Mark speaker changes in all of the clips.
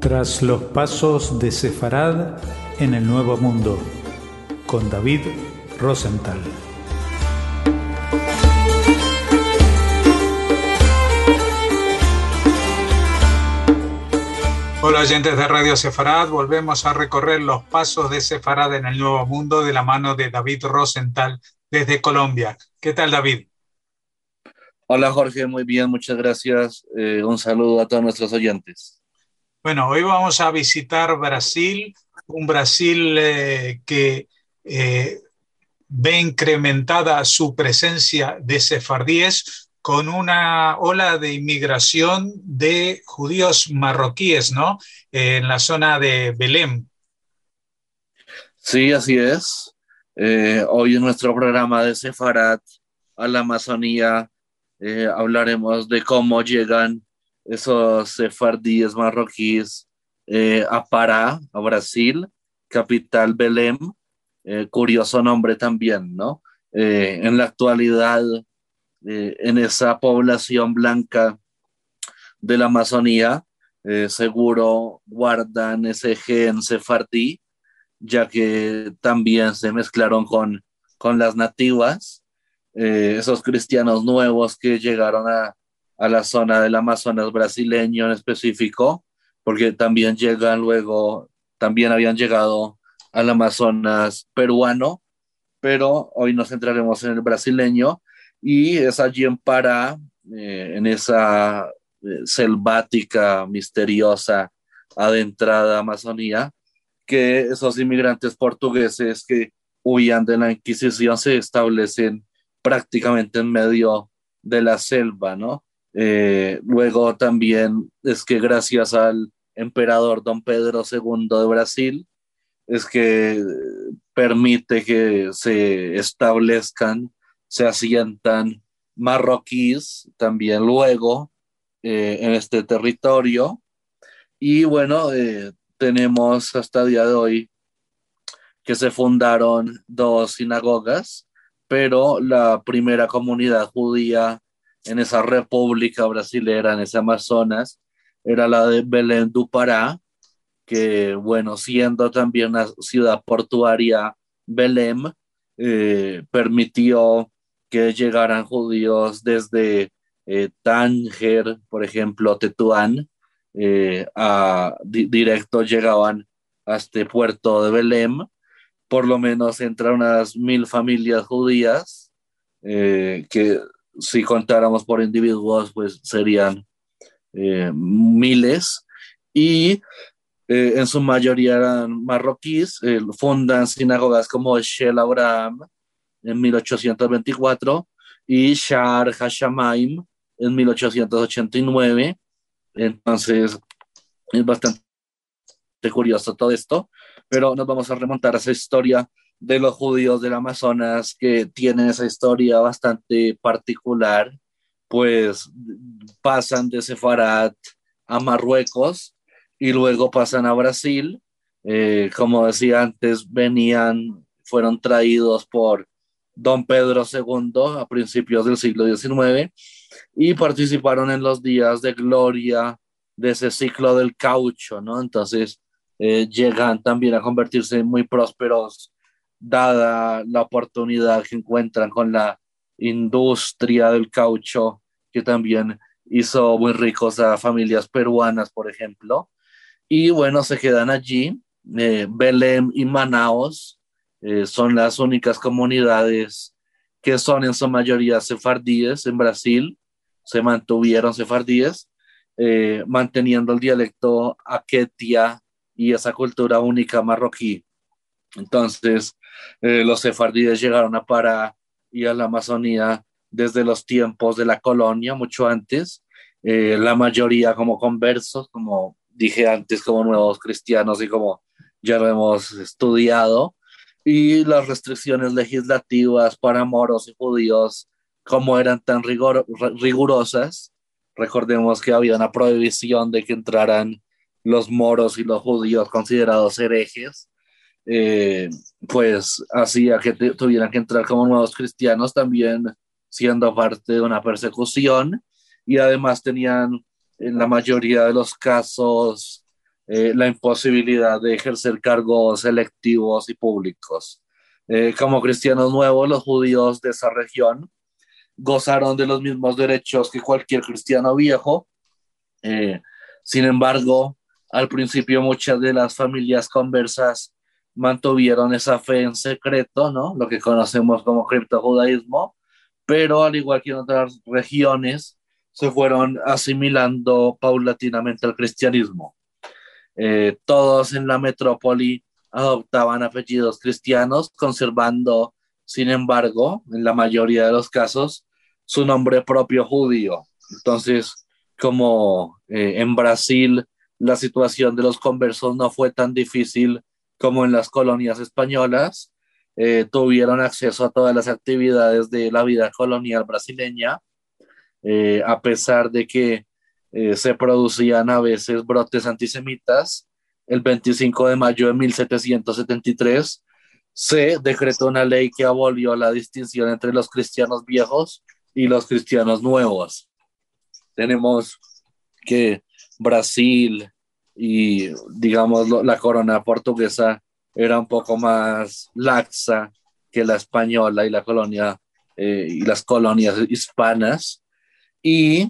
Speaker 1: Tras los pasos de Sefarad en el Nuevo Mundo, con David Rosenthal.
Speaker 2: Hola oyentes de Radio Sefarad, volvemos a recorrer los pasos de Sefarad en el Nuevo Mundo de la mano de David Rosenthal desde Colombia. ¿Qué tal, David?
Speaker 3: Hola Jorge, muy bien, muchas gracias. Un saludo a todos nuestros oyentes.
Speaker 2: Bueno, hoy vamos a visitar Brasil, un Brasil que ve incrementada su presencia de sefardíes con una ola de inmigración de judíos marroquíes, ¿no? En la zona de Belém.
Speaker 3: Sí, así es. Hoy en nuestro programa de Sefarad a la Amazonía hablaremos de cómo llegan esos sefardíes marroquíes a Pará, a Brasil, capital Belém. Curioso nombre también, ¿no? En la actualidad, en esa población blanca de la Amazonía, seguro guardan ese gen sefardí, ya que también se mezclaron con las nativas, esos cristianos nuevos que llegaron a la zona del Amazonas brasileño en específico, porque también llegan luego, también habían llegado al Amazonas peruano, pero hoy nos centraremos en el brasileño y es allí en Pará, en esa selvática, misteriosa, adentrada Amazonía, que esos inmigrantes portugueses que huían de la Inquisición se establecen prácticamente en medio de la selva, ¿no? Luego también es que gracias al emperador Don Pedro II de Brasil, es que permite que se establezcan, se asientan marroquíes también luego en este territorio. Y bueno, tenemos hasta el día de hoy que se fundaron dos sinagogas, pero la primera comunidad judía en esa república brasilera, en ese Amazonas, era la de Belém do Pará, que bueno, siendo también una ciudad portuaria, Belém permitió que llegaran judíos desde Tánger, por ejemplo, Tetuán, directo llegaban a este puerto de Belém. Por lo menos entran unas 1.000 familias judías, que si contáramos por individuos, pues serían miles, y en su mayoría eran marroquíes. Fundan sinagogas como Shel Abraham en 1824 y Shar Hashamayim en 1889. Entonces es bastante curioso todo esto, pero nos vamos a remontar a esa historia de los judíos del Amazonas, que tienen esa historia bastante particular, pues pasan de Sefarad a Marruecos y luego pasan a Brasil. Como decía antes, fueron traídos por Don Pedro II a principios del siglo XIX y participaron en los días de gloria de ese ciclo del caucho, ¿no? Entonces llegan también a convertirse en muy prósperos, dada la oportunidad que encuentran con la industria del caucho, que también hizo muy ricos a familias peruanas, por ejemplo. Y bueno, se quedan allí. Belém y Manaos son las únicas comunidades que son en su mayoría sefardíes en Brasil. Se mantuvieron sefardíes, manteniendo el dialecto aquetia y esa cultura única marroquí. Entonces, los sefardíes llegaron a Pará y a la Amazonía desde los tiempos de la colonia, mucho antes. La mayoría como conversos, como dije antes, como nuevos cristianos y como ya lo hemos estudiado. Y las restricciones legislativas para moros y judíos, como eran tan rigurosas, recordemos que había una prohibición de que entraran los moros y los judíos considerados herejes, eh, pues hacía que tuvieran que entrar como nuevos cristianos también, siendo parte de una persecución, y además tenían en la mayoría de los casos la imposibilidad de ejercer cargos selectivos y públicos. Como cristianos nuevos, los judíos de esa región gozaron de los mismos derechos que cualquier cristiano viejo. Eh, Sin embargo, al principio muchas de las familias conversas mantuvieron esa fe en secreto, ¿no? Lo que conocemos como criptojudaísmo, pero al igual que en otras regiones, se fueron asimilando paulatinamente al cristianismo. Todos en la metrópoli adoptaban apellidos cristianos, conservando, sin embargo, en la mayoría de los casos, su nombre propio judío. Entonces, como en Brasil la situación de los conversos no fue tan difícil como en las colonias españolas, tuvieron acceso a todas las actividades de la vida colonial brasileña, a pesar de que se producían a veces brotes antisemitas. El 25 de mayo de 1773 se decretó una ley que abolió la distinción entre los cristianos viejos y los cristianos nuevos. Tenemos que Brasil y, digamos, la corona portuguesa era un poco más laxa que la española y la colonia y las colonias hispanas. Y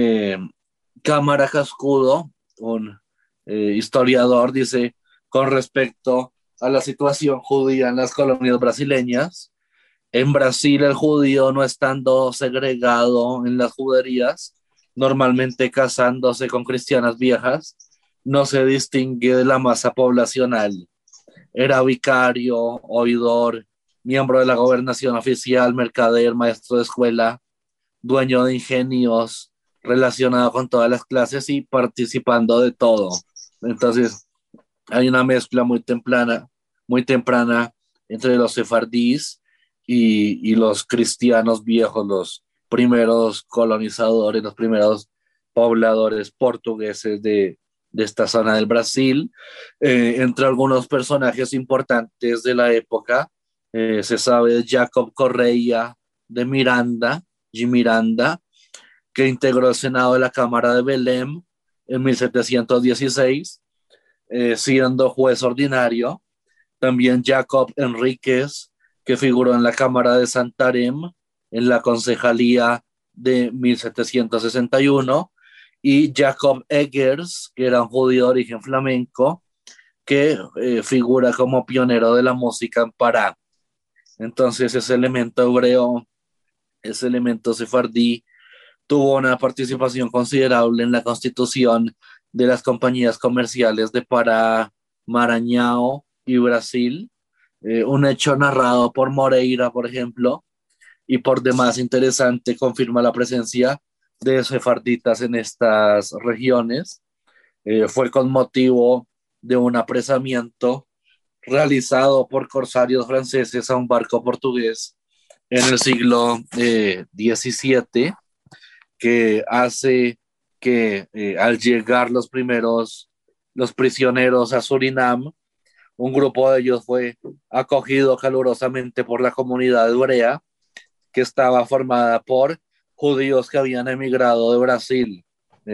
Speaker 3: Cámara Cascudo, un historiador, dice con respecto a la situación judía en las colonias brasileñas: en Brasil el judío, no estando segregado en las juderías, normalmente casándose con cristianas viejas, no se distingue de la masa poblacional. Era vicario, oidor, miembro de la gobernación oficial, mercader, maestro de escuela, dueño de ingenios, relacionado con todas las clases y participando de todo. Entonces, hay una mezcla muy temprana entre los sefardíes y los cristianos viejos, los primeros colonizadores, los primeros pobladores portugueses de esta zona del Brasil. Entre algunos personajes importantes de la época, se sabe de Jacob Correia de Miranda, G. Miranda, que integró el Senado de la Cámara de Belém en 1716, siendo juez ordinario. También Jacob Enríquez, que figuró en la Cámara de Santarém en la concejalía de 1761, y Jacob Eggers, que era un judío de origen flamenco, que figura como pionero de la música en Pará. Entonces ese elemento hebreo, ese elemento sefardí, tuvo una participación considerable en la constitución de las compañías comerciales de Pará, Maranhão y Brasil. Un hecho narrado por Moreira, por ejemplo, y por demás interesante, confirma la presencia de sefarditas en estas regiones. Fue con motivo de un apresamiento realizado por corsarios franceses a un barco portugués en el siglo XVII, que hace que al llegar los prisioneros a Surinam, un grupo de ellos fue acogido calurosamente por la comunidad hebrea, que estaba formada por judíos que habían emigrado de Brasil.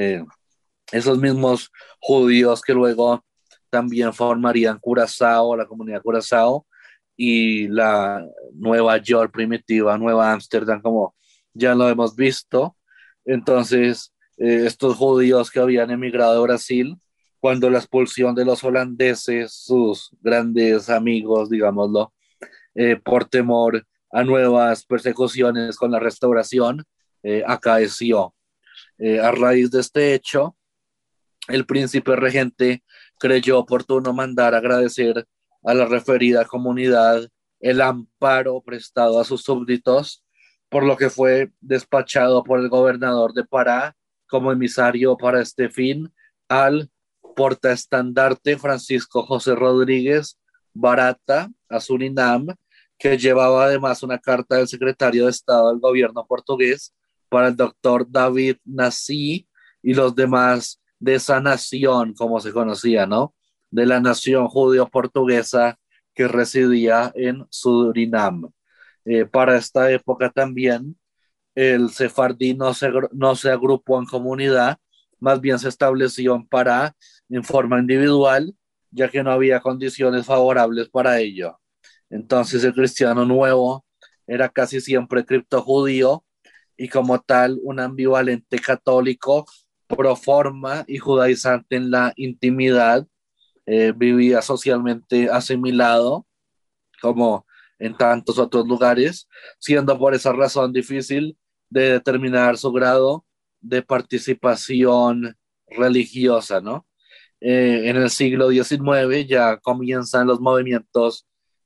Speaker 3: Esos mismos judíos que luego también formarían Curazao, la comunidad Curazao, y la Nueva York primitiva, Nueva Ámsterdam, como ya lo hemos visto. Entonces, estos judíos que habían emigrado de Brasil, cuando la expulsión de los holandeses, sus grandes amigos, digámoslo, por temor a nuevas persecuciones con la restauración, acaeció. A raíz de este hecho, el príncipe regente creyó oportuno mandar agradecer a la referida comunidad el amparo prestado a sus súbditos, por lo que fue despachado por el gobernador de Pará como emisario para este fin al portaestandarte Francisco José Rodríguez Barata a Surinam, que llevaba además una carta del secretario de Estado del gobierno portugués para el doctor David Nassi y los demás de esa nación, como se conocía, ¿no? De la nación judío-portuguesa que residía en Surinam. Para esta época también el sefardí no se agrupó en comunidad, más bien se estableció en Pará en forma individual, ya que no había condiciones favorables para ello. Entonces el cristiano nuevo era casi siempre criptojudío y como tal un ambivalente católico pro forma y judaizante en la intimidad, vivía socialmente asimilado como en tantos otros lugares, siendo por esa razón difícil de determinar su grado de participación religiosa, ¿no? En el siglo XIX ya comienzan los movimientos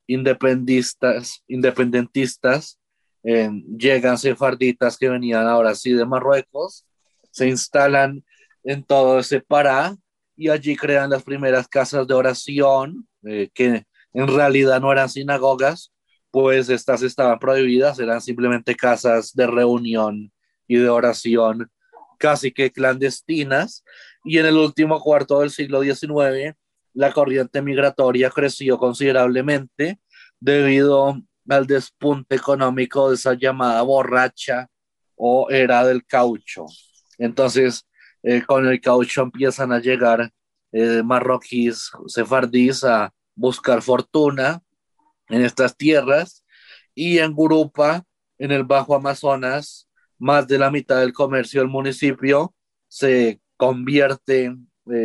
Speaker 3: independentistas, llegan sefarditas que venían ahora sí de Marruecos, se instalan en todo ese Pará y allí crean las primeras casas de oración, que en realidad no eran sinagogas, pues estas estaban prohibidas, eran simplemente casas de reunión y de oración casi que clandestinas, y en el último cuarto del siglo XIX la corriente migratoria creció considerablemente debido al despunte económico de esa llamada borracha o era del caucho. Entonces, con el caucho empiezan a llegar marroquíes, sefardíes a buscar fortuna en estas tierras y en Gurupa, en el Bajo Amazonas, más de la mitad del comercio del municipio se convierte,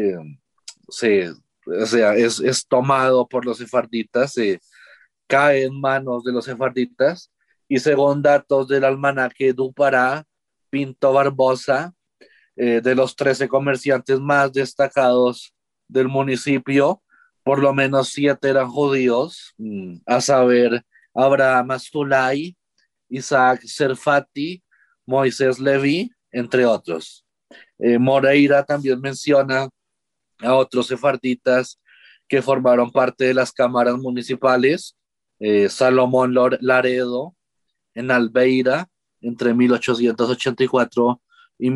Speaker 3: se, o sea, es tomado por los sefarditas, cae en manos de los sefarditas y según datos del almanaque Dupará, Pinto Barbosa, de los 13 comerciantes más destacados del municipio, por lo menos 7 eran judíos, a saber, Abraham Azulay, Isaac Serfati, Moisés Leví, entre otros. Moreira también menciona a otros sefarditas que formaron parte de las cámaras municipales, Salomón Laredo en Albeira entre 1884 y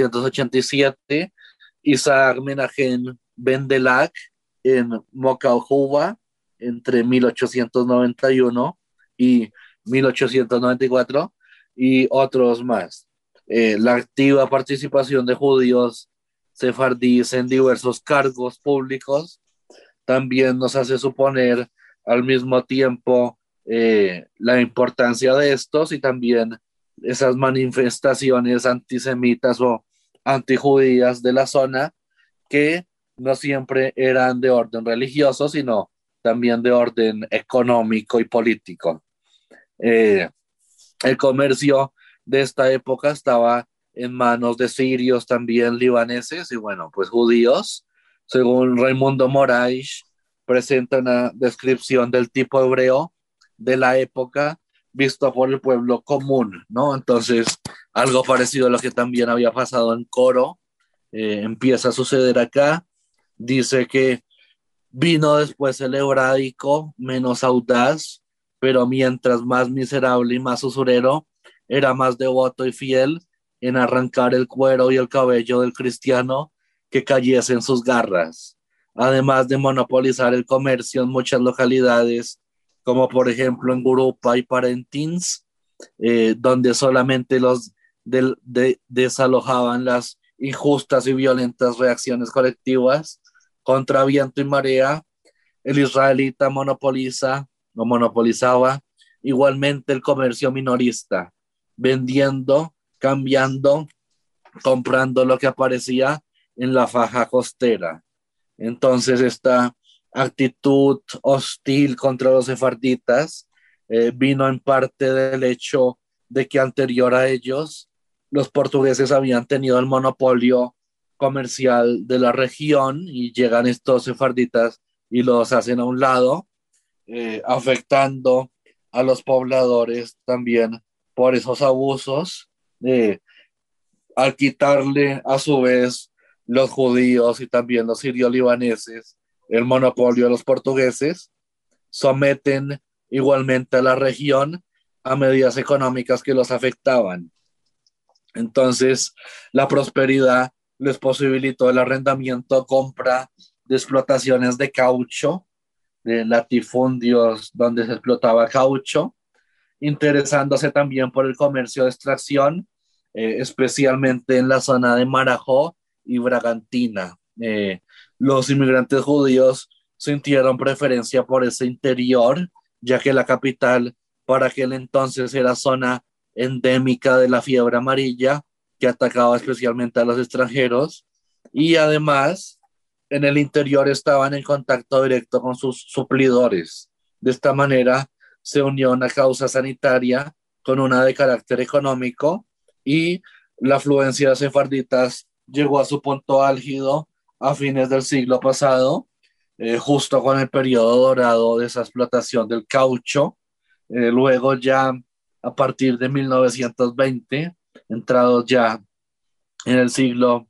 Speaker 3: 1887, Isaac Menahem Bendelak en Mocaujuba entre 1891 y 1894 y otros más. La activa participación de judíos sefardíes en diversos cargos públicos también nos hace suponer al mismo tiempo la importancia de estos y también esas manifestaciones antisemitas o antijudías de la zona que no siempre eran de orden religioso, sino también de orden económico y político. Eh, el comercio de esta época estaba en manos de sirios, también libaneses y bueno, pues judíos. Según Raimundo Moraes, presenta una descripción del tipo hebreo de la época visto por el pueblo común, ¿no? Entonces, algo parecido a lo que también había pasado en Coro, empieza a suceder acá. Dice que vino después el hebráico, menos audaz, pero mientras más miserable y más usurero, era más devoto y fiel en arrancar el cuero y el cabello del cristiano que cayese en sus garras, además de monopolizar el comercio en muchas localidades, como por ejemplo en Gurupa y Parentins, donde solamente los desalojaban las injustas y violentas reacciones colectivas contra viento y marea. El israelita monopolizaba igualmente el comercio minorista, vendiendo, cambiando, comprando lo que aparecía en la faja costera. Entonces esta actitud hostil contra los sefarditas vino en parte del hecho de que anterior a ellos los portugueses habían tenido el monopolio comercial de la región y llegan estos sefarditas y los hacen a un lado, afectando a los pobladores también por esos abusos, al quitarle a su vez los judíos y también los sirio-libaneses el monopolio de los portugueses, someten igualmente a la región a medidas económicas que los afectaban. Entonces, la prosperidad les posibilitó el arrendamiento, compra de explotaciones de caucho, de latifundios donde se explotaba caucho, interesándose también por el comercio de extracción, especialmente en la zona de Marajó y Bragantina. Los inmigrantes judíos sintieron preferencia por ese interior, ya que la capital para aquel entonces era zona endémica de la fiebre amarilla, que atacaba especialmente a los extranjeros, y además en el interior estaban en contacto directo con sus suplidores. De esta manera se unió una causa sanitaria con una de carácter económico, y la afluencia de sefarditas llegó a su punto álgido a fines del siglo pasado, justo con el periodo dorado de esa explotación del caucho. Luego ya a partir de 1920, entrados ya en el siglo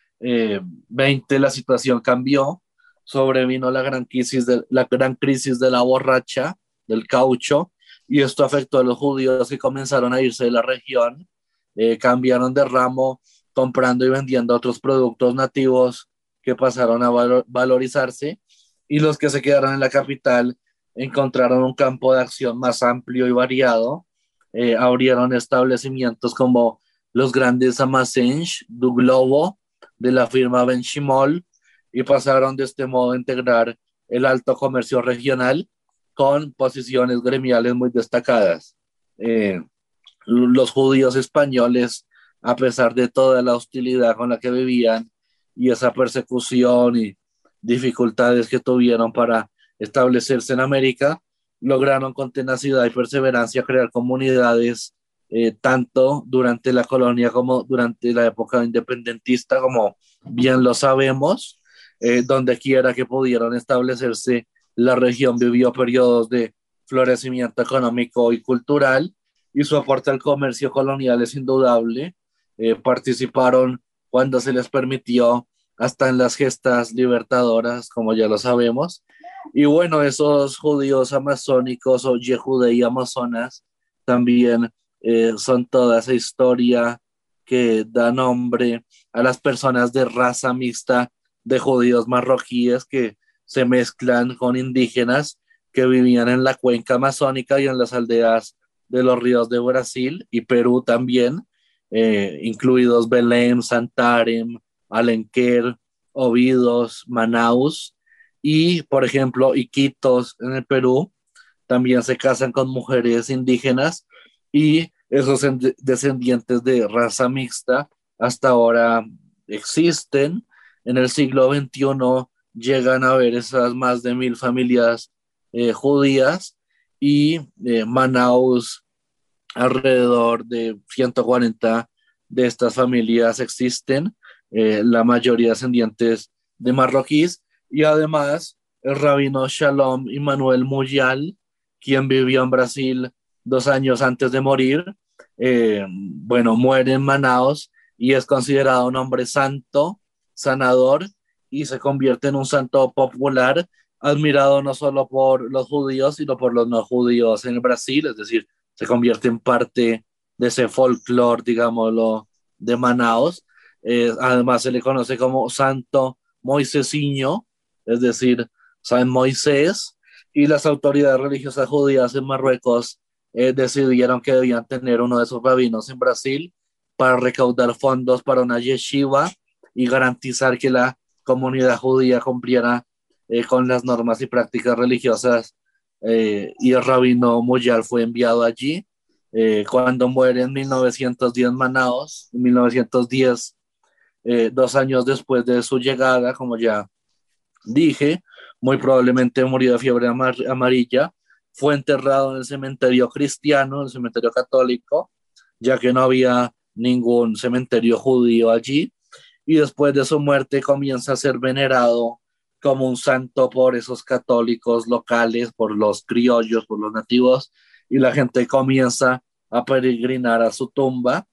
Speaker 3: XX, la situación cambió. Sobrevino la gran crisis de la borracha, del caucho, y esto afectó a los judíos que comenzaron a irse de la región, cambiaron de ramo, comprando y vendiendo otros productos nativos que pasaron a valorizarse, y los que se quedaron en la capital encontraron un campo de acción más amplio y variado. Abrieron establecimientos como los grandes almacenes du Globo de la firma Benchimol, y pasaron de este modo a integrar el alto comercio regional con posiciones gremiales muy destacadas. Los judíos españoles, a pesar de toda la hostilidad con la que vivían y esa persecución y dificultades que tuvieron para establecerse en América, lograron con tenacidad y perseverancia crear comunidades, tanto durante la colonia como durante la época independentista, como bien lo sabemos. Donde quiera que pudieron establecerse, la región vivió periodos de florecimiento económico y cultural, y su aporte al comercio colonial es indudable. Participaron cuando se les permitió, hasta en las gestas libertadoras, como ya lo sabemos. Y bueno, esos judíos amazónicos o Yehudei Amazonas también son toda esa historia que da nombre a las personas de raza mixta de judíos marroquíes que se mezclan con indígenas que vivían en la cuenca amazónica y en las aldeas de los ríos de Brasil y Perú también, incluidos Belém, Santarém, Alenquer, Óbidos, Manaus y, por ejemplo, Iquitos en el Perú. También se casan con mujeres indígenas, y esos descendientes de raza mixta hasta ahora existen. En el siglo XXI llegan a haber esas más de 1000 familias judías, y Manaus, alrededor de 140 de estas familias existen, la mayoría descendientes de marroquíes, y además el rabino Shalom Immanuel Muyal, quien vivió en Brasil 2 años antes de morir, bueno, muere en Manaus y es considerado un hombre santo, sanador, y se convierte en un santo popular, admirado no solo por los judíos, sino por los no judíos en Brasil. Es decir, se convierte en parte de ese folclore, digámoslo, de Manaus. Además se le conoce como Santo Moisesiño, es decir, San Moisés, y las autoridades religiosas judías en Marruecos decidieron que debían tener uno de esos rabinos en Brasil para recaudar fondos para una yeshiva y garantizar que la comunidad judía cumpliera con las normas y prácticas religiosas, y el rabino Muyal fue enviado allí. Cuando muere en 1910 en Manaus, en 1910, 2 años después de su llegada, como ya dije, muy probablemente murió de fiebre amarilla. Fue enterrado en el cementerio cristiano, en el cementerio católico, ya que no había ningún cementerio judío allí, y después de su muerte comienza a ser venerado como un santo por esos católicos locales, por los criollos, por los nativos, y la gente comienza a peregrinar a su tumba.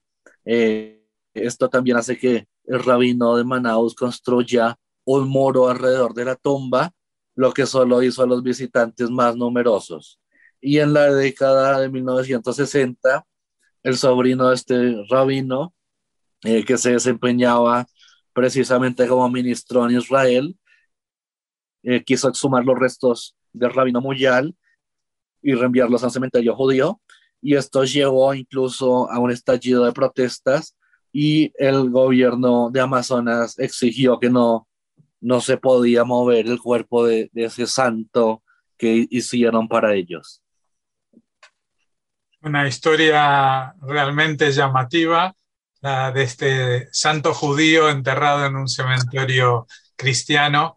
Speaker 3: Esto también hace que el rabino de Manaus construya un muro alrededor de la tumba, lo que solo hizo a los visitantes más numerosos. Y en la década de 1960, el sobrino de este rabino, que se desempeñaba precisamente como ministro en Israel, quiso exhumar los restos del rabino Muyal y reenviarlos a un cementerio judío, y esto llevó incluso a un estallido de protestas y el gobierno de Amazonas exigió que no se podía mover el cuerpo de ese santo que hicieron para ellos.
Speaker 2: Una historia realmente llamativa, la de este santo judío enterrado en un cementerio cristiano,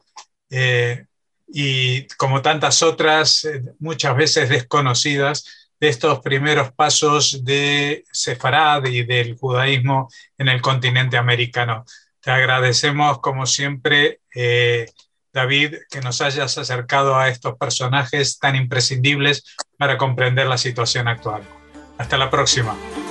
Speaker 2: y como tantas otras, muchas veces desconocidas, de estos primeros pasos de Sefarad y del judaísmo en el continente americano. Te agradecemos, como siempre, David, que nos hayas acercado a estos personajes tan imprescindibles para comprender la situación actual. Hasta la próxima.